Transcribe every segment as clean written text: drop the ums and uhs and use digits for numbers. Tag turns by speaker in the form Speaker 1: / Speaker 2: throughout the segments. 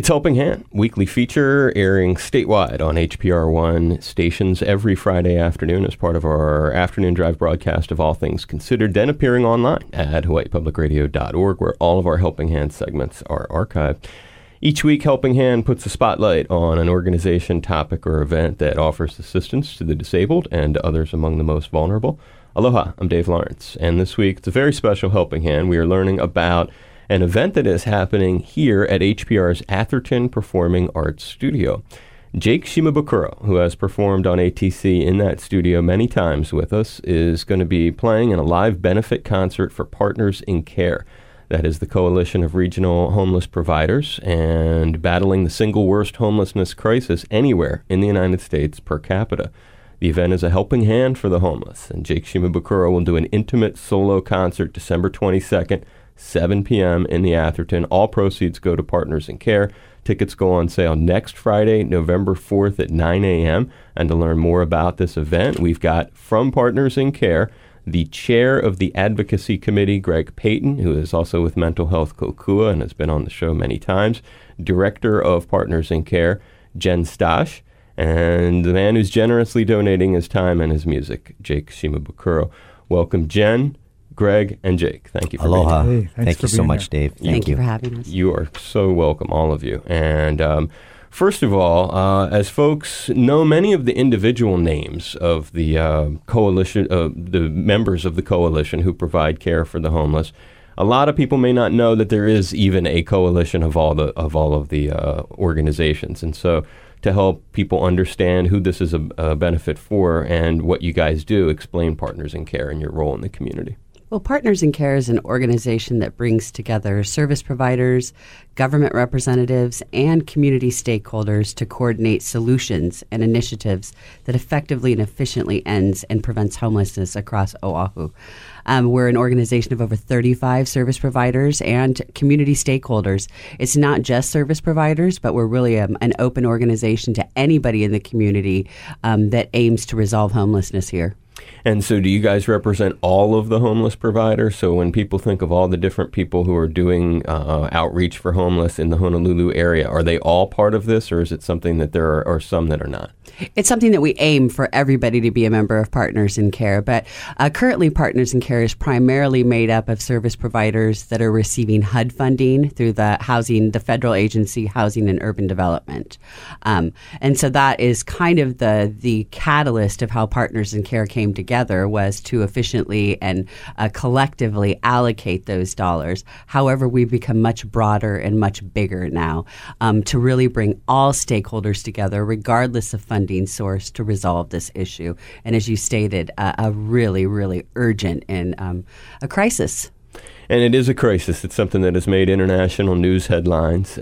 Speaker 1: It's Helping Hand, weekly feature airing statewide on HPR1 stations every Friday afternoon as part of our afternoon drive broadcast of All Things Considered, then appearing online at hawaiipublicradio.org, where all of our Helping Hand segments are archived. Each week, Helping Hand puts a spotlight on an organization, topic, or event that offers assistance to the disabled and others among the most vulnerable. Aloha, I'm Dave Lawrence, and this week it's a very special Helping Hand. We are learning about an event that is happening here at HPR's Atherton Performing Arts Studio. Jake Shimabukuro, who has performed on ATC in that studio many times with us, is going to be playing in a live benefit concert for Partners in Care. That is the coalition of regional homeless providers and battling the single worst homelessness crisis anywhere in the United States per capita. The event is a helping hand for the homeless, and Jake Shimabukuro will do an intimate solo concert December 22nd, 7 p.m. in the Atherton. All proceeds go to Partners in Care. Tickets go on sale next Friday, November 4th at 9 a.m. And to learn more about this event, we've got from Partners in Care, the chair of the advocacy committee, Greg Payton, who is also with Mental Health Kokua and has been on the show many times, director of Partners in Care, Jen Stosh, and the man who's generously donating his time and his music, Jake Shimabukuro. Welcome, Jen, Greg, and Jake. Thank you for
Speaker 2: Aloha.
Speaker 1: being here.
Speaker 2: Thank you so much, Dave.
Speaker 3: Thank you for having us.
Speaker 1: You are so welcome, all of you. And first of all, as folks know many of the individual names of the coalition, the members of the coalition who provide care for the homeless, a lot of people may not know that there is even a coalition of all of the organizations. And so to help people understand who this is a benefit for and what you guys do, explain Partners in Care and your role in the community.
Speaker 3: Well, Partners in Care is an organization that brings together service providers, government representatives, and community stakeholders to coordinate solutions and initiatives that effectively and efficiently ends and prevents homelessness across Oahu. We're an organization of over 35 service providers and community stakeholders. It's not just service providers, but we're really an open organization to anybody in the community that aims to resolve homelessness here.
Speaker 1: And so do you guys represent all of the homeless providers? So when people think of all the different people who are doing outreach for homeless in the Honolulu area, are they all part of this, or is it something that there are some that are not?
Speaker 3: It's something that we aim for everybody to be a member of Partners in Care, but currently Partners in Care is primarily made up of service providers that are receiving HUD funding through the federal agency, Housing and Urban Development. And so that is kind of the catalyst of how Partners in Care came together, was to efficiently and collectively allocate those dollars. However, we've become much broader and much bigger now to really bring all stakeholders together, regardless of funding source, to resolve this issue. And as you stated, a really, really urgent and a crisis.
Speaker 1: And it is a crisis. It's something that has made international news headlines.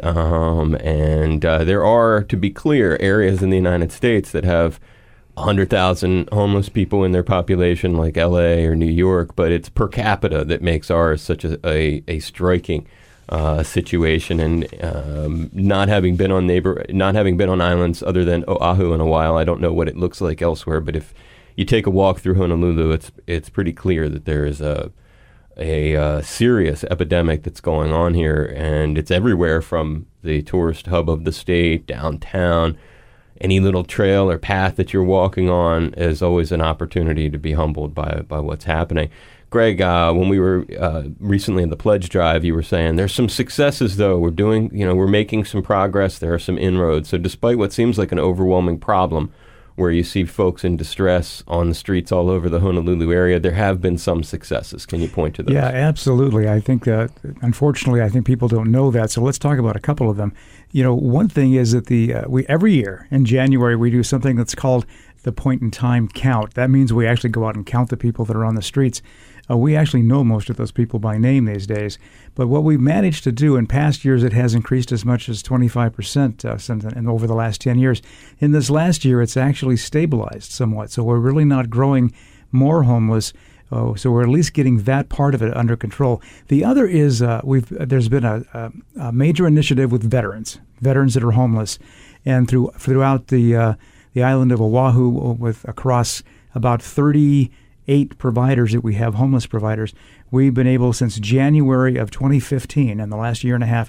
Speaker 1: And there are, to be clear, areas in the United States that have 100,000 homeless people in their population, like LA or New York, but it's per capita that makes ours such a striking situation. And not having been on islands other than Oahu in a while, I don't know what it looks like elsewhere. But if you take a walk through Honolulu, it's pretty clear that there is a serious epidemic that's going on here, and it's everywhere from the tourist hub of the state, downtown. Any little trail or path that you're walking on is always an opportunity to be humbled by what's happening. Greg, when we were recently in the pledge drive, you were saying there's some successes, though. We're making some progress. There are some inroads. So despite what seems like an overwhelming problem, where you see folks in distress on the streets all over the Honolulu area, there have been some successes. Can you point to those?
Speaker 4: Yeah, absolutely. I think that, unfortunately, I think people don't know that. So let's talk about a couple of them. One thing is that we every year in January we do something that's called the point in time count. That means we actually go out and count the people that are on the streets. We actually know most of those people by name these days. But what we've managed to do in past years, it has increased as much as 25% and over the last 10 years. In this last year, it's actually stabilized somewhat. So we're really not growing more homeless. So we're at least getting that part of it under control. The other is there's been a major initiative with veterans that are homeless, and throughout the island of Oahu, with across about 38 providers that we have, homeless providers. We've been able, since January of 2015, in the last year and a half,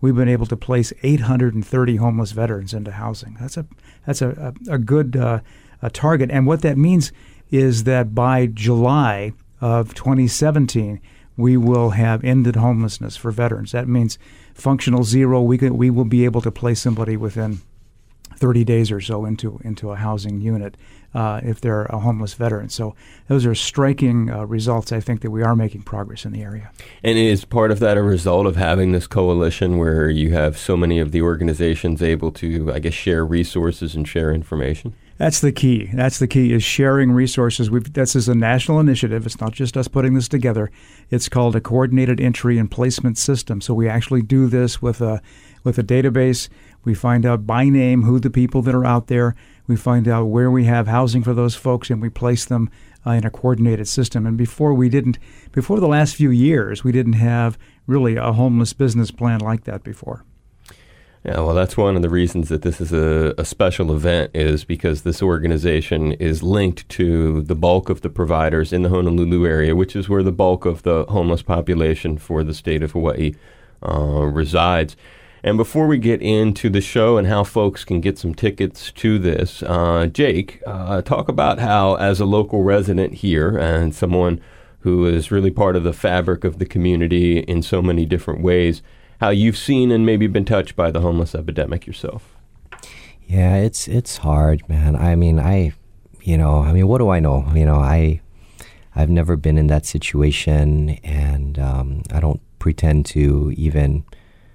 Speaker 4: we've been able to place 830 homeless veterans into housing. That's a good target. And what that means is that by July of 2017, we will have ended homelessness for veterans. That means functional zero. We will be able to place somebody within 30 days or so into a housing unit if they're a homeless veteran. So those are striking results. I think that we are making progress in the area.
Speaker 1: And is part of that a result of having this coalition where you have so many of the organizations able to, I guess, share resources and share information?
Speaker 4: That's the key. Is sharing resources. This is a national initiative. It's not just us putting this together. It's called a coordinated entry and placement system. So we actually do this with a database. We find out by name who the people that are out there. We find out where we have housing for those folks, and we place them in a coordinated system. And before the last few years, we didn't have really a homeless business plan like that before.
Speaker 1: Yeah, well, that's one of the reasons that this is a special event, is because this organization is linked to the bulk of the providers in the Honolulu area, which is where the bulk of the homeless population for the state of Hawaii resides. And before we get into the show and how folks can get some tickets to this, Jake, talk about how, as a local resident here and someone who is really part of the fabric of the community in so many different ways, how you've seen and maybe been touched by the homeless epidemic yourself.
Speaker 2: Yeah, it's hard, man. What do I know? I've never been in that situation, and I don't pretend to even,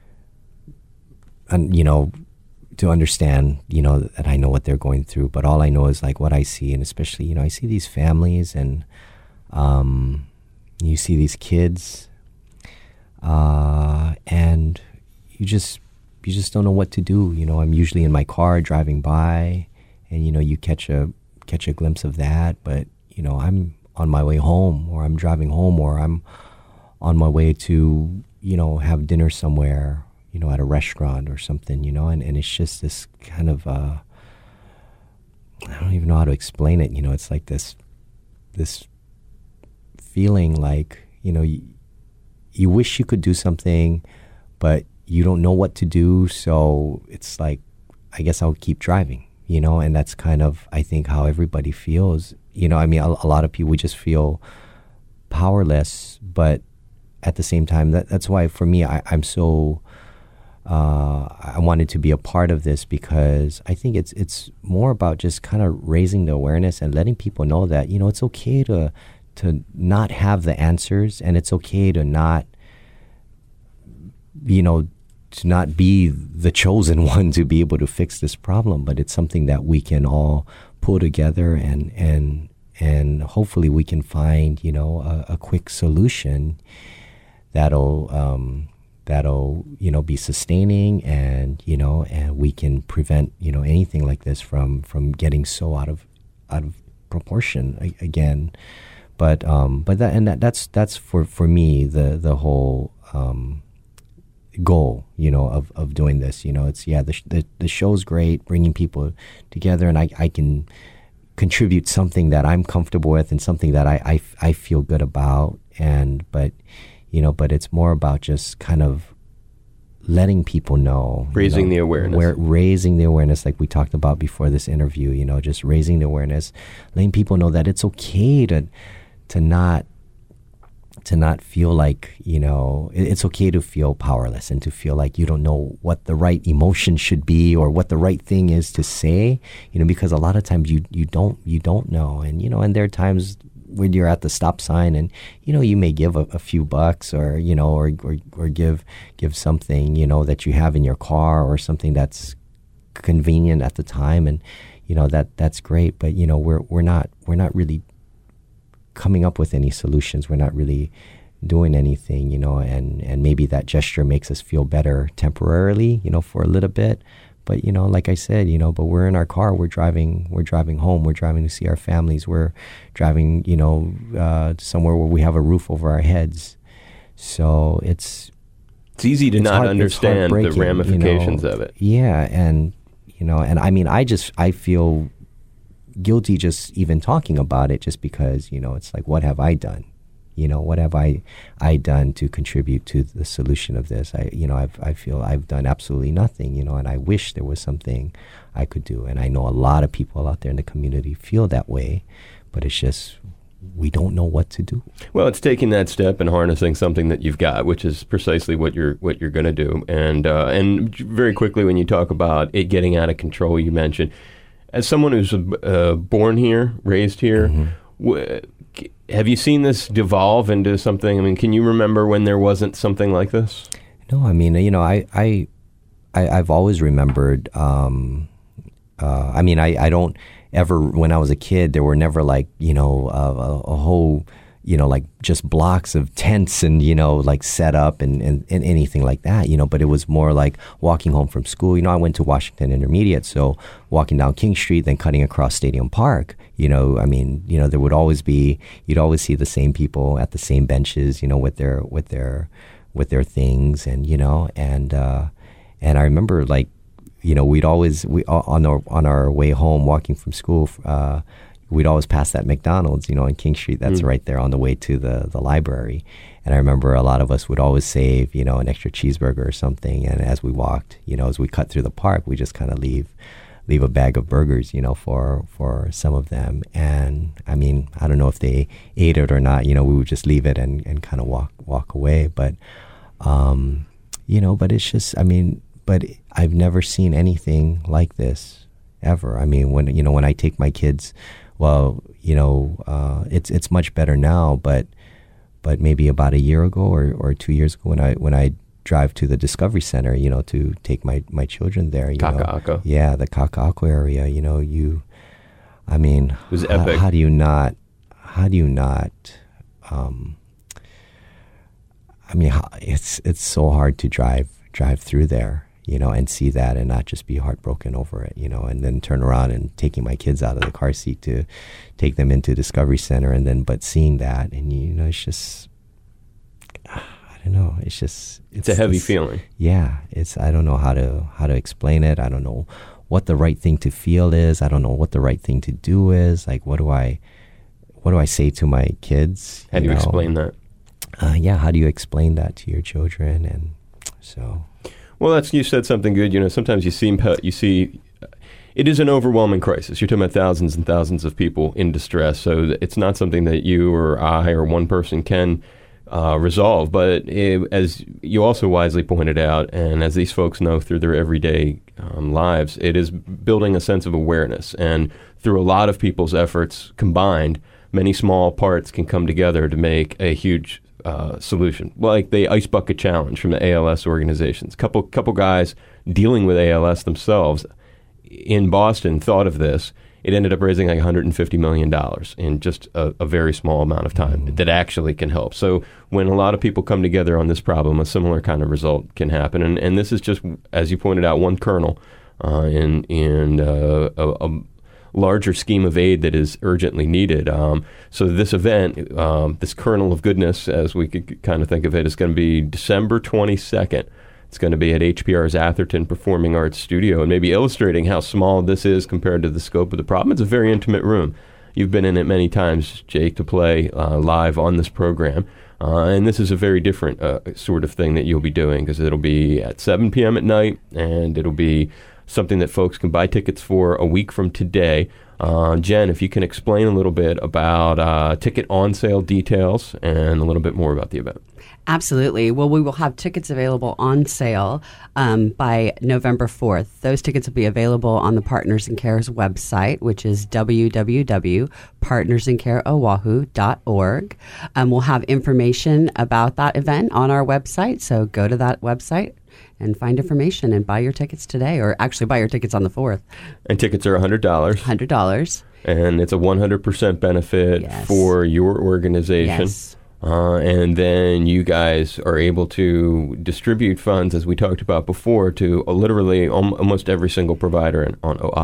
Speaker 2: to understand, that I know what they're going through. But all I know is like what I see, and especially, I see these families, and you see these kids. And you just don't know what to do. I'm usually in my car driving by, and you catch a glimpse of that. But I'm on my way home, or I'm driving home, or I'm on my way to have dinner somewhere, at a restaurant or something, and it's just this kind of I don't even know how to explain it. It's like this feeling like you wish you could do something, but you don't know what to do. So it's like, I guess I'll keep driving, and that's kind of, I think, how everybody feels. A lot of people just feel powerless, but at the same time, that's why for me, I'm so, I wanted to be a part of this, because I think it's more about just kind of raising the awareness and letting people know that, it's okay to not have the answers, and it's okay to not, to not be the chosen one to be able to fix this problem, but it's something that we can all pull together, and hopefully we can find, a quick solution that'll be sustaining, and we can prevent, anything like this from getting so out of proportion again. But that's for me the whole goal, of doing this. It's the show's great, bringing people together, and I can contribute something that I'm comfortable with and something that I feel good about, but it's more about just kind of letting people know,
Speaker 1: raising the awareness,
Speaker 2: raising the awareness, like we talked about before this interview. Just raising the awareness, letting people know that it's okay to not feel like, it's okay to feel powerless and to feel like you don't know what the right emotion should be or what the right thing is to say, because a lot of times you don't know. And, and there are times when you're at the stop sign and, you may give a few bucks or give something, that you have in your car or something that's convenient at the time. And, that's great. But, we're not really coming up with any solutions. We're not really doing anything, and maybe that gesture makes us feel better temporarily, for a little bit. But, like I said, but we're in our car, we're driving home, we're driving to see our families, we're driving, somewhere where we have a roof over our heads. So it's
Speaker 1: easy to not understand the ramifications of it.
Speaker 2: Yeah. And, and I feel guilty just even talking about it, just because, it's like, what have I done? You know, what have I done to contribute to the solution of this? I feel I've done absolutely nothing, you know, and I wish there was something I could do. And I know a lot of people out there in the community feel that way, but it's just, we don't know what to do.
Speaker 1: Well, it's taking that step and harnessing something that you've got, which is precisely what you're going to do. And very quickly, when you talk about it getting out of control, you mentioned, as someone who's born here, raised here, have you seen this devolve into something? I mean, can you remember when there wasn't something like this?
Speaker 2: No, I mean, you know, I've always remembered. I mean, I don't ever, when I was a kid, there were never like, you know, a whole, you know, like just blocks of tents and, you know, like set up and anything like that, you know, but it was more like walking home from school. You know, I went to Washington Intermediate, so walking down King Street, then cutting across Stadium Park, you know, I mean, you know, there would always be, you'd always see the same people at the same benches, you know, with their things and, you know, and I remember like, you know, on our way home walking from school, we'd always pass that McDonald's, you know, on King Street. That's right there on the way to the library. And I remember a lot of us would always save, you know, an extra cheeseburger or something. And as we walked, you know, as we cut through the park, we just kind of leave a bag of burgers, you know, for some of them. And I mean, I don't know if they ate it or not, you know, we would just leave it and kind of walk away. But, you know, but it's just, I mean, but I've never seen anything like this ever. I mean, when I take my kids, well, you know, it's much better now, but maybe about a year ago or 2 years ago when I drive to the Discovery Center, you know, to take my children there, you
Speaker 1: Kaka'ako.
Speaker 2: know, yeah, the Kaka'ako area, you know, I mean,
Speaker 1: it was epic.
Speaker 2: How do you not, I mean, it's so hard to drive through there, you know, and see that and not just be heartbroken over it, you know, and then turn around and taking my kids out of the car seat to take them into Discovery Center but seeing that and, you know, it's just, I don't know, it's just...
Speaker 1: It's a heavy feeling.
Speaker 2: Yeah, I don't know how to explain it. I don't know what the right thing to feel is. I don't know what the right thing to do is. Like, what do I say to my kids?
Speaker 1: How do you explain that?
Speaker 2: Yeah, how do you explain that to your children? And so...
Speaker 1: Well, you said something good. You know, sometimes you see it is an overwhelming crisis. You're talking about thousands and thousands of people in distress. So it's not something that you or I or one person can resolve. But as you also wisely pointed out, and as these folks know through their everyday lives, it is building a sense of awareness. And through a lot of people's efforts combined, many small parts can come together to make a huge solution, like the Ice Bucket Challenge from the ALS organizations. Couple guys dealing with ALS themselves in Boston thought of this. It ended up raising like $150 million in just a very small amount of time that actually can help. So when a lot of people come together on this problem, a similar kind of result can happen. And this is just, as you pointed out, one kernel in a larger scheme of aid that is urgently needed. So this event, this kernel of goodness, as we could kind of think of it, is going to be December 22nd. It's going to be at HPR's Atherton Performing Arts Studio, and maybe illustrating how small this is compared to the scope of the problem. It's a very intimate room. You've been in it many times, Jake, to play live on this program. And this is a very different sort of thing that you'll be doing, because it'll be at 7 p.m. at night, and it'll be something that folks can buy tickets for a week from today. Jen, if you can explain a little bit about ticket on sale details and a little bit more about the event.
Speaker 3: Absolutely. Well, we will have tickets available on sale by November 4th. Those tickets will be available on the Partners in Care's website, which is www.partnersincareoahu.org. We'll have information about that event on our website, so go to that website and find information and buy your tickets today, or actually buy your tickets on the 4th.
Speaker 1: And tickets are $100.
Speaker 3: $100.
Speaker 1: And it's a 100% benefit for your organization.
Speaker 3: Yes.
Speaker 1: And then you guys are able to distribute funds, as we talked about before, to literally almost every single provider on Oahu.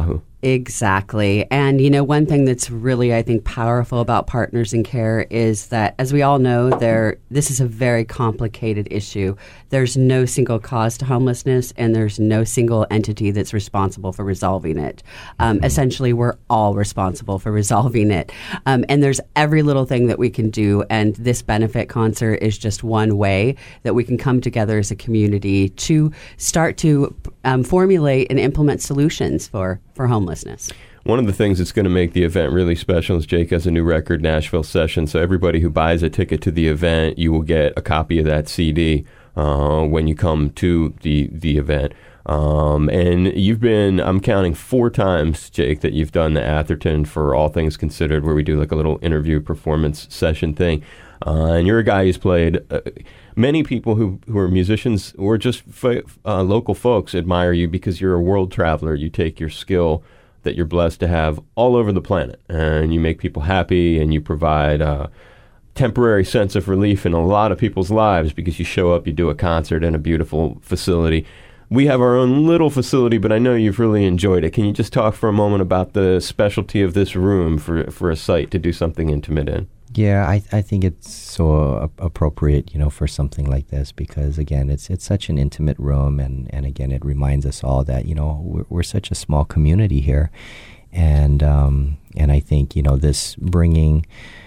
Speaker 3: Exactly. And, one thing that's really, I think, powerful about Partners in Care is that, as we all know, this is a very complicated issue. There's no single cause to homelessness, and there's no single entity that's responsible for resolving it. Essentially, we're all responsible for resolving it. And there's every little thing that we can do, and this benefit concert is just one way that we can come together as a community to start to formulate and implement solutions for homelessness.
Speaker 1: One of the things that's going to make the event really special is Jake has a new record, Nashville Session. So everybody who buys a ticket to the event, you will get a copy of that CD when you come to the event. And I'm counting 4 times, Jake, that you've done the Atherton for All Things Considered, where we do like a little interview performance session thing. And you're a guy who's played. Many people who are musicians or just local folks admire you because you're a world traveler. You take your skill that you're blessed to have all over the planet, and you make people happy, and you provide a temporary sense of relief in a lot of people's lives because you show up, you do a concert in a beautiful facility. We have our own little facility, but I know you've really enjoyed it. Can you just talk for a moment about the specialty of this room for a site to do something intimate in?
Speaker 2: Yeah, I think it's so appropriate, for something like this because, again, it's such an intimate room, and again, it reminds us all that, we're such a small community here, and I think, this bringing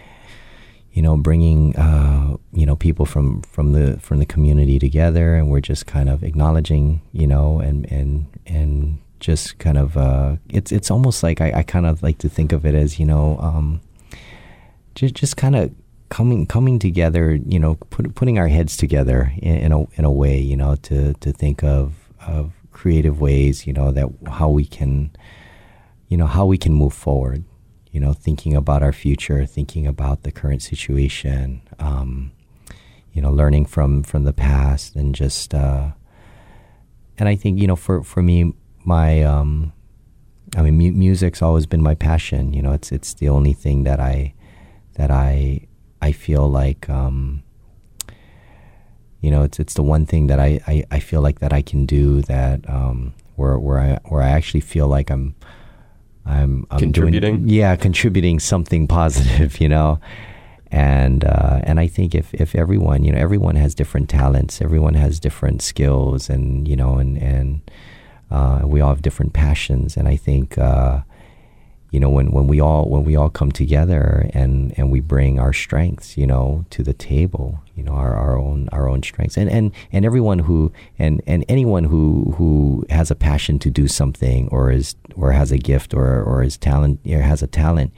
Speaker 2: people from the community together, and we're just kind of acknowledging, and just kind of, it's almost like I kind of like to think of it as, just kind of coming together, putting our heads together in a way, to think of creative ways, that how we can move forward, thinking about our future, thinking about the current situation, learning from the past, and just and I think for me, my music's always been my passion. It's the only thing that I feel like, it's the one thing that I feel like that I can do that, where I actually feel like I'm
Speaker 1: contributing.
Speaker 2: Contributing something positive, and I think if everyone, everyone has different talents, everyone has different skills, and and we all have different passions, and I think, when we all come together and we bring our strengths, to the table, our own strengths, and everyone who and anyone who has a passion to do something or has a gift or is talent or has a talent,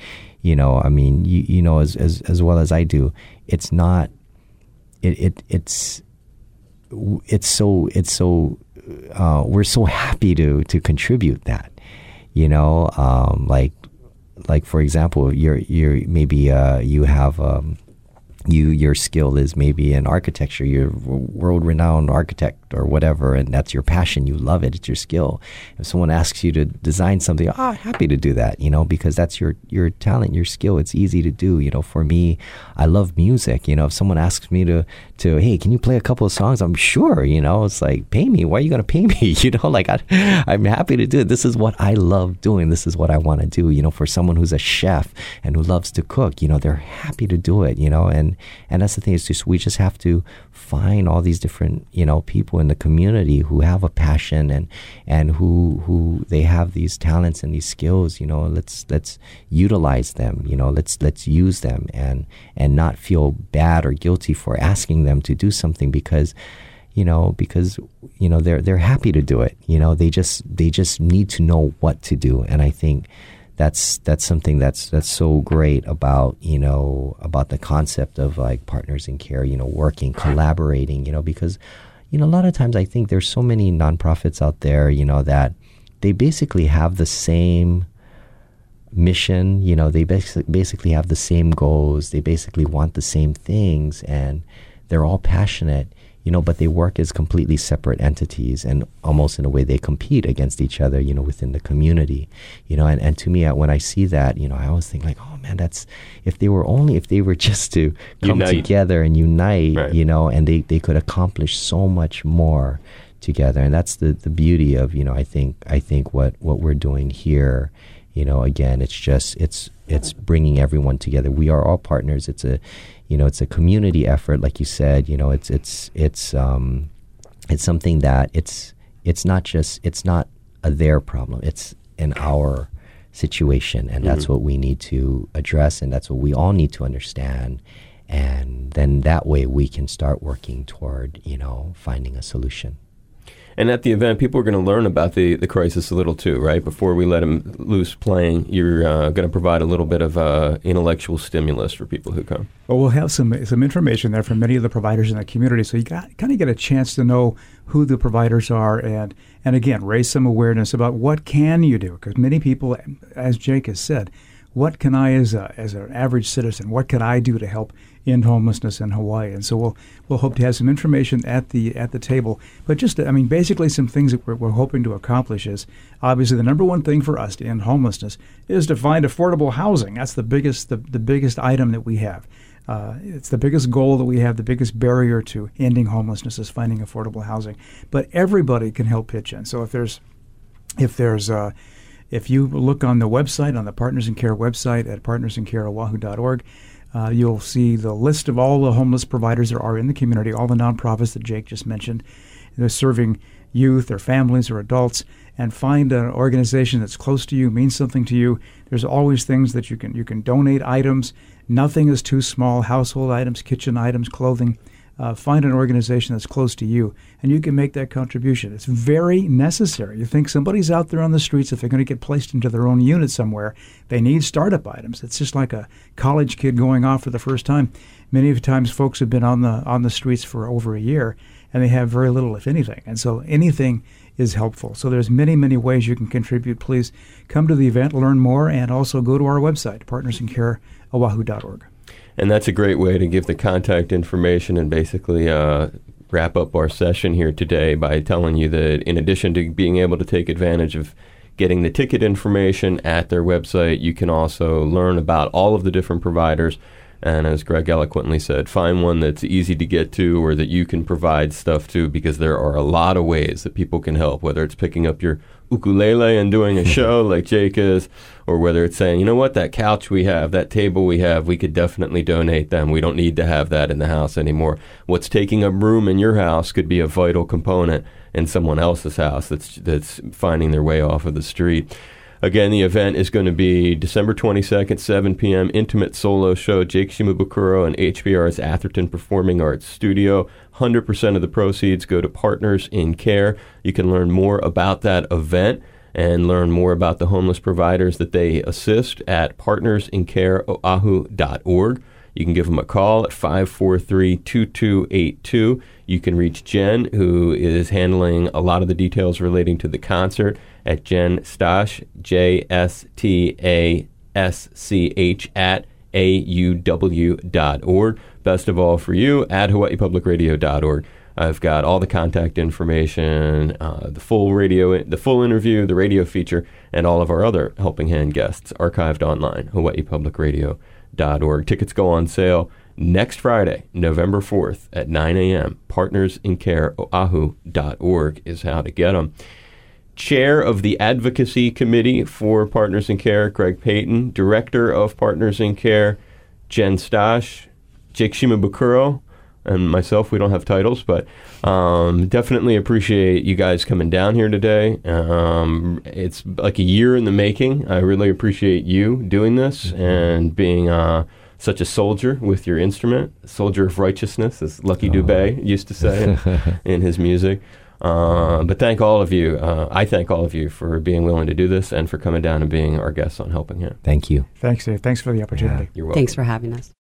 Speaker 2: as well as I do, it's not it's so we're so happy to contribute that, like for example, you're maybe you have your skill is maybe in architecture, you're a world-renowned architect or whatever, and that's your passion, you love it, it's your skill. If someone asks you to design something, happy to do that, because that's your talent, your skill, it's easy to do. For me, I love music, if someone asks me to hey, can you play a couple of songs, I'm sure, it's like, pay me, why are you going to pay me, I'm happy to do it. This is what I love doing, this is what I want to do. For someone who's a chef and who loves to cook, they're happy to do it, and that's the thing, we just have to find all these different, people in the community who have a passion and who they have these talents and these skills, let's utilize them, let's use them and not feel bad or guilty for asking them to do something because they're happy to do it. They just need to know what to do. And I think that's something that's so great about about the concept of like Partners in Care, working, collaborating, because a lot of times I think there's so many nonprofits out there, that they basically have the same mission, they basically have the same goals, they basically want the same things, and they're all passionate, but they work as completely separate entities, and almost in a way they compete against each other, within the community, and to me, when I see that, I always think like, oh man, that's, if they were just to come together and unite,
Speaker 1: right.
Speaker 2: And they could accomplish so much more together. And that's the beauty of, I think what we're doing here, again, it's bringing everyone together. We are all partners. It's a community effort, like you said. It's something that it's not a their problem. It's an our situation, and that's what we need to address, and that's what we all need to understand. And then that way we can start working toward, finding a solution.
Speaker 1: And at the event, people are going to learn about the crisis a little too, right? Before we let them loose playing, you're going to provide a little bit of intellectual stimulus for people who come.
Speaker 4: Well, we'll have some information there from many of the providers in the community, so you kind of get a chance to know who the providers are, and again, raise some awareness about what can you do, because many people, as Jake has said, what can I, as an average citizen, what can I do to help end homelessness in Hawaii? And so we'll hope to have some information at the table. But just, basically some things that we're hoping to accomplish is, obviously, the number one thing for us to end homelessness is to find affordable housing. That's the biggest item that we have. It's the biggest goal that we have. The biggest barrier to ending homelessness is finding affordable housing. But everybody can help pitch in. So if you look on the website, on the Partners in Care website at partnersincareoahu.org, you'll see the list of all the homeless providers there are in the community, all the nonprofits that Jake just mentioned. They're serving youth or families or adults, and find an organization that's close to you, means something to you. There's always things that you can donate items. Nothing is too small, household items, kitchen items, clothing. Find an organization that's close to you, and you can make that contribution. It's very necessary. You think somebody's out there on the streets, if they're going to get placed into their own unit somewhere, they need startup items. It's just like a college kid going off for the first time. Many of the times folks have been on the streets for over a year, and they have very little, if anything. And so anything is helpful. So there's many, many ways you can contribute. Please come to the event, learn more, and also go to our website, partnersincareoahu.org.
Speaker 1: And that's a great way to give the contact information and basically wrap up our session here today by telling you that in addition to being able to take advantage of getting the ticket information at their website, you can also learn about all of the different providers. And as Greg eloquently said, find one that's easy to get to or that you can provide stuff to, because there are a lot of ways that people can help, whether it's picking up your ukulele and doing a show like Jake is, or whether it's saying, you know what, that couch we have, that table we have, we could definitely donate them. We don't need to have that in the house anymore. What's taking up room in your house could be a vital component in someone else's house that's finding their way off of the street. Again, the event is going to be December 22nd, 7 p.m., intimate solo show, Jake Shimabukuro and HPR's Atherton Performing Arts Studio. 100% of the proceeds go to Partners in Care. You can learn more about that event and learn more about the homeless providers that they assist at partnersincareoahu.org. You can give them a call at 543-2282. You can reach Jen, who is handling a lot of the details relating to the concert, at Jen Stash, JSTASCH at auw.org. Best of all for you, at hawaiipublicradio.org. I've got all the contact information, the full interview, the radio feature, and all of our other Helping Hand guests archived online, hawaiipublicradio.org. Tickets go on sale next Friday, November 4th at 9 a.m. Partnersincareoahu.org is how to get them. Chair of the Advocacy Committee for Partners in Care, Greg Payton. Director of Partners in Care, Jen Stash. Jake Shimabukuro and myself, we don't have titles, but definitely appreciate you guys coming down here today. It's like a year in the making. I really appreciate you doing this and being such a soldier with your instrument, soldier of righteousness, as Lucky Dubé used to say in his music. But thank all of you. I thank all of you for being willing to do this and for coming down and being our guests on Helping Hand.
Speaker 2: Thank you.
Speaker 4: Thanks, Dave. Thanks for the opportunity.
Speaker 1: You're welcome.
Speaker 3: Thanks for having us.